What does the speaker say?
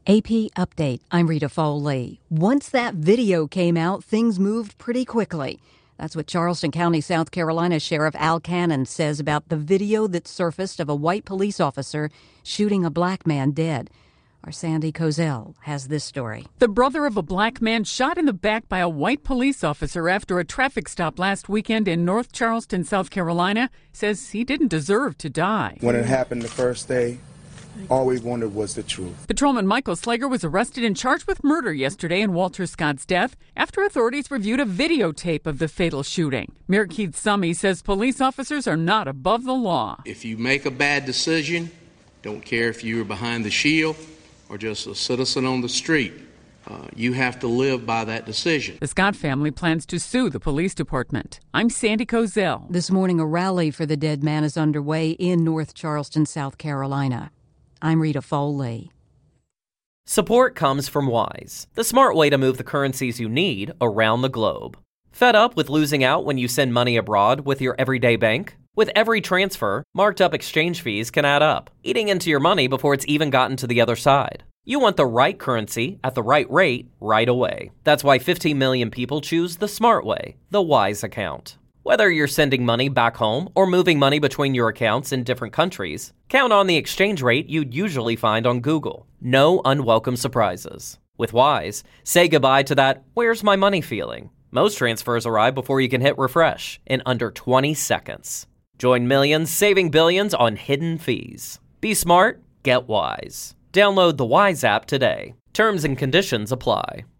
AP Update. I'm Rita Foley. Once that video came out, things moved pretty quickly. That's what Charleston County, South Carolina Sheriff Al Cannon says about the video that surfaced of a white police officer shooting a black man dead. Our Sandy Kozel has this story. The brother of a black man shot in the back by a white police officer after a traffic stop last weekend in North Charleston, South Carolina, says he didn't deserve to die. When it happened the first day, all we wanted was the truth. Patrolman Michael Slager was arrested and charged with murder yesterday in Walter Scott's death after authorities reviewed a videotape of the fatal shooting. Mayor Keith Summey says police officers are not above the law. If you make a bad decision, don't care if you were behind the shield or just a citizen on the street, you have to live by that decision. The Scott family plans to sue the police department. I'm Sandy Kozel. This morning, a rally for the dead man is underway in North Charleston, South Carolina. I'm Rita Foley. Support comes from Wise, the smart way to move the currencies you need around the globe. Fed up with losing out when you send money abroad with your everyday bank? With every transfer, marked up exchange fees can add up, eating into your money before it's even gotten to the other side. You want the right currency at the right rate right away. That's why 15 million people choose the smart way, the Wise account. Whether you're sending money back home or moving money between your accounts in different countries, count on the exchange rate you'd usually find on Google. No unwelcome surprises. With Wise, say goodbye to that "where's my money" feeling. Most transfers arrive before you can hit refresh in under 20 seconds. Join millions saving billions on hidden fees. Be smart, get Wise. Download the Wise app today. Terms and conditions apply.